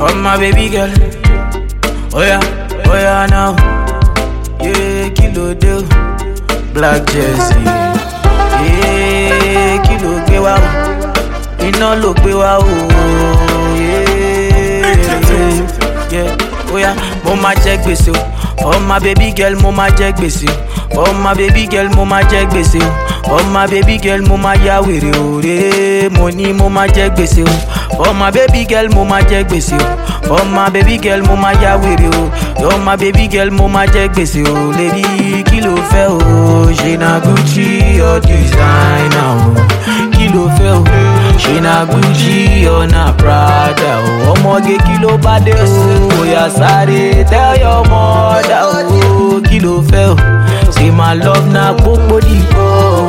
for my baby girl. Oh yeah now. Yeah, kilo deal, black jersey. Yeah, kilo gbe wa o, iná ló gbé wa o. Yeah, oh yeah, mo ma jẹ gbèsè o. For my baby girl, mo ma jẹ gbèsè o. For my baby girl, mo ma jẹ gbèsè o. For my baby girl, mo ma ya wèrè o. Mo ní mo ma jẹ gbèsè o. For my baby girl, mo ma jẹ gbèsè o. For my baby girl, mo ma ya wèrè o. For my baby girl, mo ma jẹ gbèsè o. Lady, kí ló fẹ́ o? Ṣé na Gucci or designer o? Kí ló fẹ́ o? Ṣé na Gucci or na Prada o? Ọmọge kí ló bá dé o? Oya sáré tell your mother o. Kí ló fẹ́ o? Say my love na popo di o.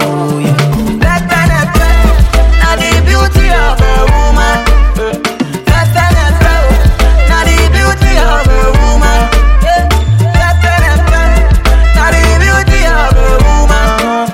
Now the beauty of a woman. Now the beauty of a woman. Now the beauty of a woman.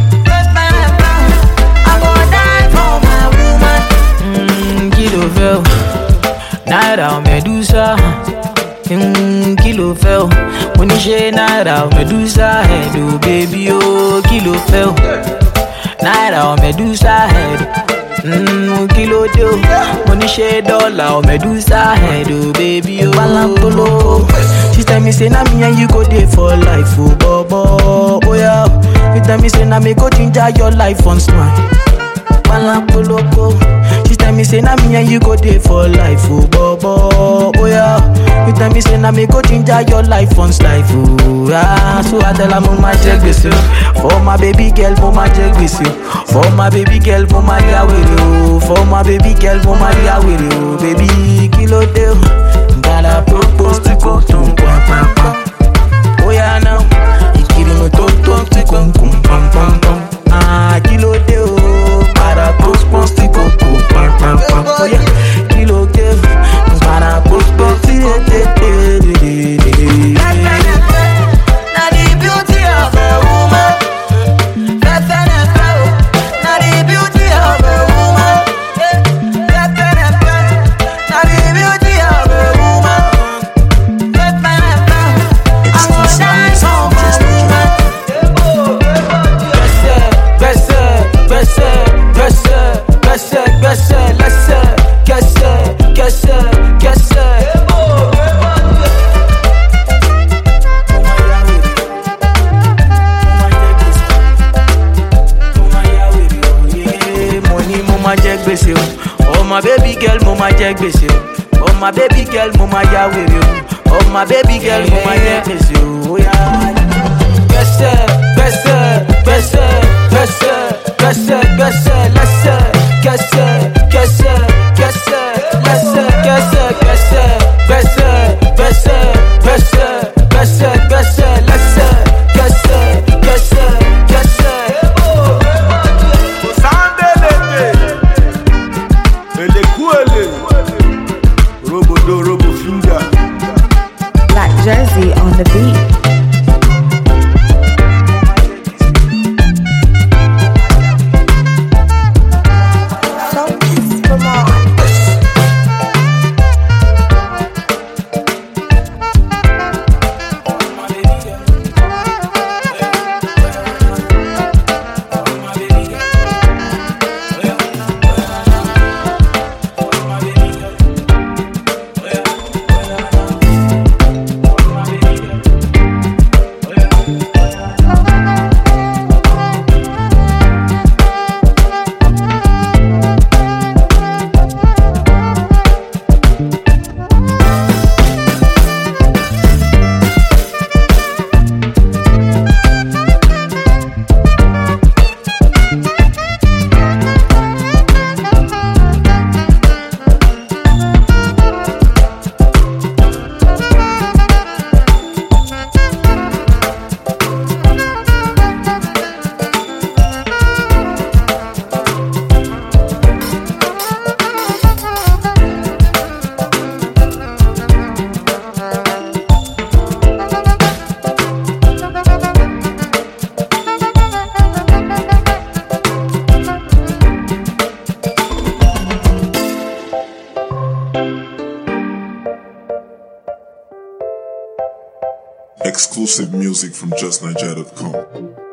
I'm gonna die for my woman. Kí ló fẹ́ o? Naira o Medusa. Kí ló fẹ́ o? Mo ní ṣe Naira o Medusa head o baby o. Kí ló fẹ́ o? Naira o Medusa head. Kí ló dé o? Mo ní ṣe dollar o Medusa head o baby o. Balantolo. She tell me say na me and you go dey for life o bobo. Oh yeah. You tell me say na me go ginger your life on smile. Balantolo. She tell me say na me and you go dey for life o bobo. Oh yeah. You tell me say na me go ginger your life on life o. Yeah. So I tell her mo ma jẹ gbèsè o. For my baby girl mo ma jẹ gbèsè o. For my baby girl mo ma ya wèrè o. For my baby girl mo ma ya wèrè o. Baby kí ló dé o? Gotta propose to go to pa. Oh yeah now. Ìkiri mi tó ti kún pam pam pam. Kí ló dé o? Gotta propose to go to pa. Oh yeah. Kí ló dé o? Gotta propose to go to. Now the beauty of a woman. Now the beauty of a woman. Now the beauty of a woman. I'm gonna die for my woman. Oh my baby girl, mo ma jẹ gbèsè o. Oh my baby girl, mo ma ya wèrè o. Oh my baby girl, mo ma jẹ gbèsè o. Gbèsè, gbèsè, gbèsè, gbèsè, gbèsè, gbèsè, lẹ́sẹ̀, gbèsè, gbèsè, gbèsè, lẹ́sẹ̀, gbèsè, gbèsè, gbèsè, gbèsè, gbèsè, gbèsè, gbèsè, lẹ́sẹ̀, gbèsè, gbèsè, gbèsè. Robo finger. Black jersey on the beat. Exclusive music from JustNiger.com.